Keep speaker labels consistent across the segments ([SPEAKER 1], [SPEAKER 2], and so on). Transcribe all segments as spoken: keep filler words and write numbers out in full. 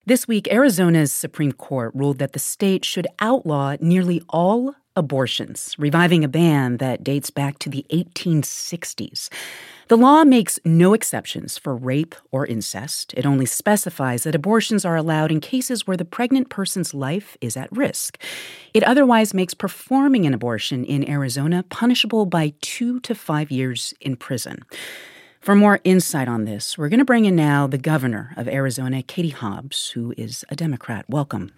[SPEAKER 1] This week, Arizona's Supreme Court ruled that the state should outlaw nearly all abortions, reviving a ban that dates back to the eighteen sixties. The law makes no exceptions for rape or incest. It only specifies that abortions are allowed in cases where the pregnant person's life is at risk. It otherwise makes performing an abortion in Arizona punishable by two to five years in prison. For more insight on this, we're going to bring in now the governor of Arizona, Katie Hobbs, who is a Democrat. Welcome.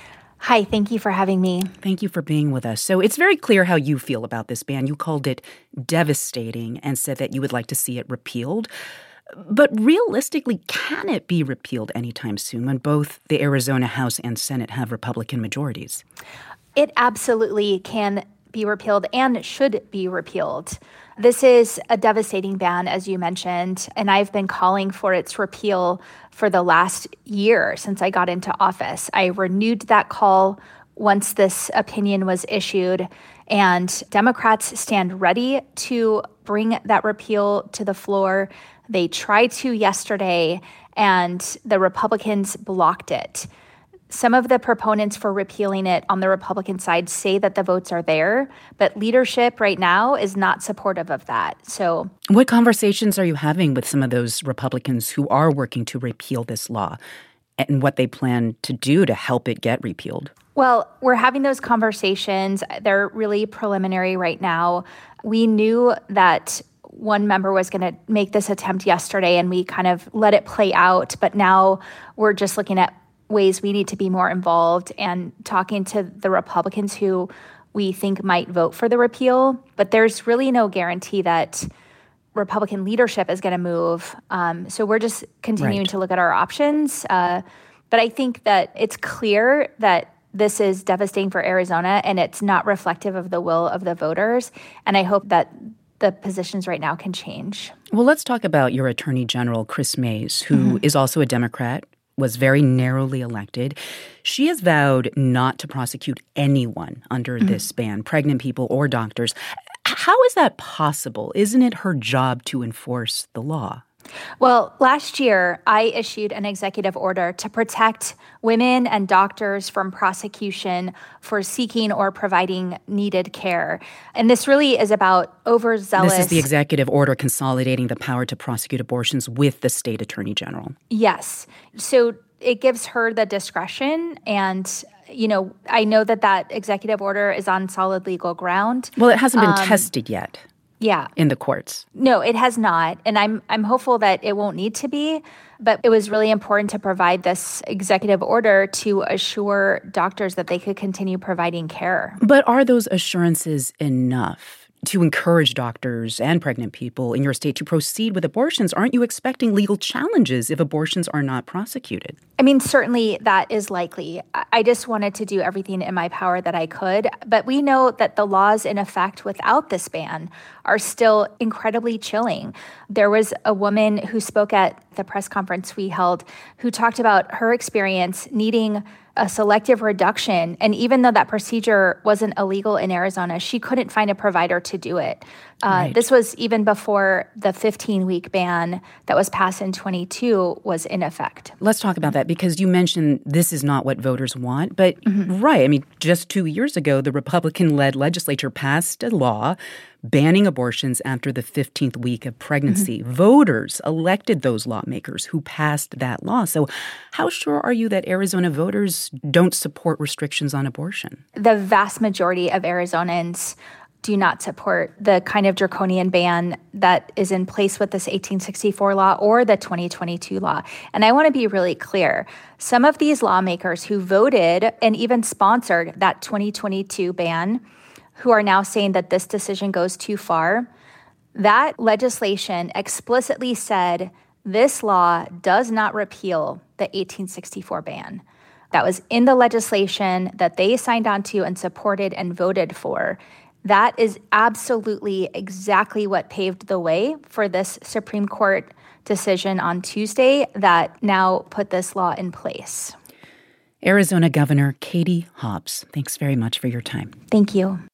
[SPEAKER 2] Hi, thank you for having me.
[SPEAKER 1] Thank you for being with us. So it's very clear how you feel about this ban. You called it devastating and said that you would like to see it repealed. But realistically, can it be repealed anytime soon when both the Arizona House and Senate have Republican majorities?
[SPEAKER 2] It absolutely can be repealed and should be repealed. This is a devastating ban, as you mentioned, and I've been calling for its repeal for the last year since I got into office. I renewed that call once this opinion was issued, and Democrats stand ready to bring that repeal to the floor. They tried to yesterday, and the Republicans blocked it. Some of the proponents for repealing it on the Republican side say that the votes are there, but leadership right now is not supportive of that. So,
[SPEAKER 1] what conversations are you having with some of those Republicans who are working to repeal this law and what they plan to do to help it get repealed?
[SPEAKER 2] Well, we're having those conversations. They're really preliminary right now. We knew that one member was going to make this attempt yesterday, and we kind of let it play out. But now we're just looking at ways we need to be more involved and talking to the Republicans who we think might vote for the repeal. But there's really no guarantee that Republican leadership is going to move. Um, so we're just continuing
[SPEAKER 1] right.
[SPEAKER 2] to look at our options. Uh, but I think that it's clear that this is devastating for Arizona, and it's not reflective of the will of the voters. And I hope that the positions right now can change.
[SPEAKER 1] Well, let's talk about your Attorney General, Kris Mayes, who mm-hmm. is also a Democrat, was very narrowly elected. She has vowed not to prosecute anyone under mm-hmm. this ban, pregnant people or doctors. How is that possible? Isn't it her job to enforce the law?
[SPEAKER 2] Well, last year, I issued an executive order to protect women and doctors from prosecution for seeking or providing needed care. And this really is about overzealous...
[SPEAKER 1] This is the executive order consolidating the power to prosecute abortions with the state attorney general.
[SPEAKER 2] Yes. So it gives her the discretion, and you know, I know that that executive order is on solid legal ground.
[SPEAKER 1] Well, it hasn't been
[SPEAKER 2] um,
[SPEAKER 1] tested yet.
[SPEAKER 2] Yeah.
[SPEAKER 1] In the courts.
[SPEAKER 2] No, it has not. And I'm I'm hopeful that it won't need to be. But it was really important to provide this executive order to assure doctors that they could continue providing care.
[SPEAKER 1] But are those assurances enough to encourage doctors and pregnant people in your state to proceed with abortions? Aren't you expecting legal challenges if abortions are not prosecuted?
[SPEAKER 2] I mean, certainly that is likely. I just wanted to do everything in my power that I could. But we know that the laws in effect without this ban are still incredibly chilling. There was a woman who spoke at the press conference we held who talked about her experience needing a selective reduction. And even though that procedure wasn't illegal in Arizona, she couldn't find a provider to do it. Uh, right. This was even before the fifteen-week ban that was passed in twenty-two was in effect.
[SPEAKER 1] Let's talk about that, because you mentioned this is not what voters want. But mm-hmm. right, I mean, just two years ago, the Republican-led legislature passed a law banning abortions after the fifteenth week of pregnancy. Mm-hmm. Voters elected those lawmakers who passed that law. So how sure are you that Arizona voters don't support restrictions on abortion?
[SPEAKER 2] The vast majority of Arizonans do not support the kind of draconian ban that is in place with this eighteen sixty-four law or the twenty twenty-two law. And I want to be really clear. Some of these lawmakers who voted and even sponsored that twenty twenty-two ban, who are now saying that this decision goes too far, that legislation explicitly said this law does not repeal the eighteen sixty-four ban. That was in the legislation that they signed onto and supported and voted for. That is absolutely exactly what paved the way for this Supreme Court decision on Tuesday that now put this law in place.
[SPEAKER 1] Arizona Governor Katie Hobbs, thanks very much for your time.
[SPEAKER 2] Thank you.